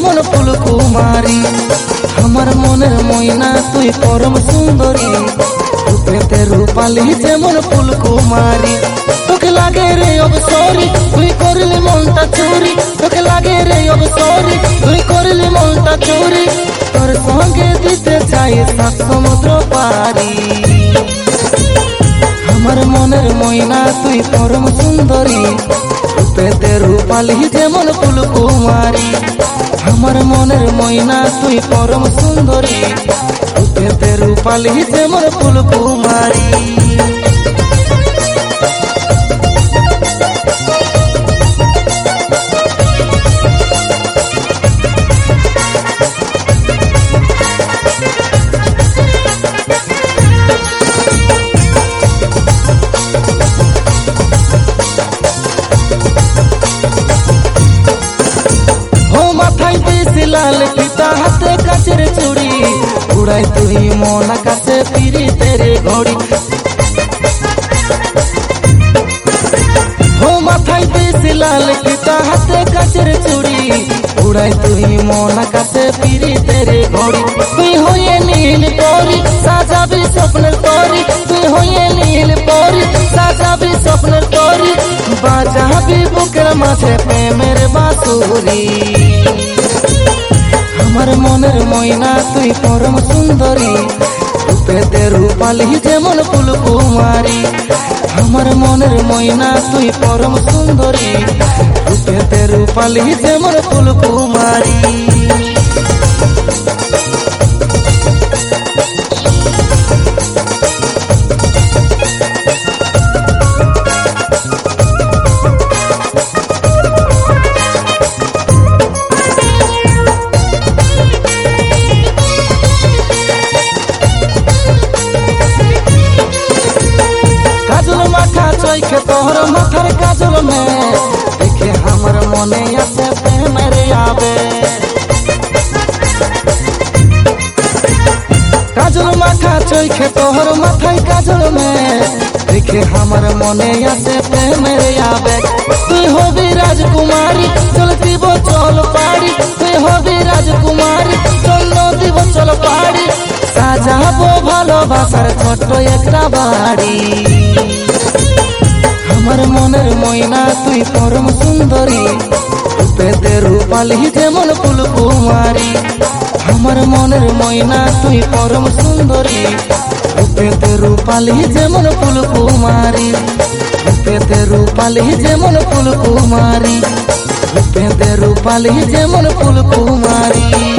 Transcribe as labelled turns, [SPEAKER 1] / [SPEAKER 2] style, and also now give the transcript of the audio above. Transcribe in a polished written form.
[SPEAKER 1] जेमन फुल कुमारी। हमर मनेर मैना तुई परम सुंदरी, रूपेते रूपाली जेमन फुल कुमारी। तोके लागे रे अब सॉरी तुई करली मनटा चोरी, तोके लागे रे अब सॉरी तुई करली मनटा चोरी। तोर संगे दिते चाই सात समुद्र पारी। हमर मनेर मैना तुई परम सुंदरी, रूपेते रूपाली जेमन फुल कुमारी। हमर मनेर मैना तुई परम सुंदरी, रूपेते रूपाली जेमन फुल कुमारी। लाल पिता हाथे काचेर चूड़ी, उड़ाई तुई मन आकाशे फिरी तेरे घड़ी। हो माथाय बेसी लाल पिता हाथे काचेर चूड़ी, उड़ाई तुई मन आकाशे फिरी तेरे घड़ी। तुई होये नील परी साजाबी स्वप्नेर तरी, तुई होये नील परी साजाबी स्वप्नेर तरी। बाजाबी बुकेर माঝে प्रेमेर बांसुरी। हमर मनेर मैना तुई परम सुंदरी, रूपेते रूपाली जेमन फुल कुमारी। हमर मनेर मैना तुई परम सुंदरी, रूपेते रूपाली जेमन फुल कुमारी। तोहर माथार काजल में देखे हमर मने आसे प्रेमेर आवे। काजल माथा चोखे तोहर माथाय काजल में देखे हमर मने आसे प्रेमेर आवे। तुई होबी राजकुमारी चल দিব चल पाड़ी, तुई होबी राजकुमारी चल দিব चल पाड़ी। साजाबो भालोबासार छोट्ट एकटा बाड़ी। हमर मनेर मैना तुई परम सुंदरी, रूपेते रूपाली जेमन फुल कुमारी। हमर मनेर मैना तुई परम सुंदरी, रूपेते रूपाली जेमन फुल कुमारी। रूपेते रूपाली जेमन फुल कुमारी, रूपेते रूपाली जेमन फुल कुमारी।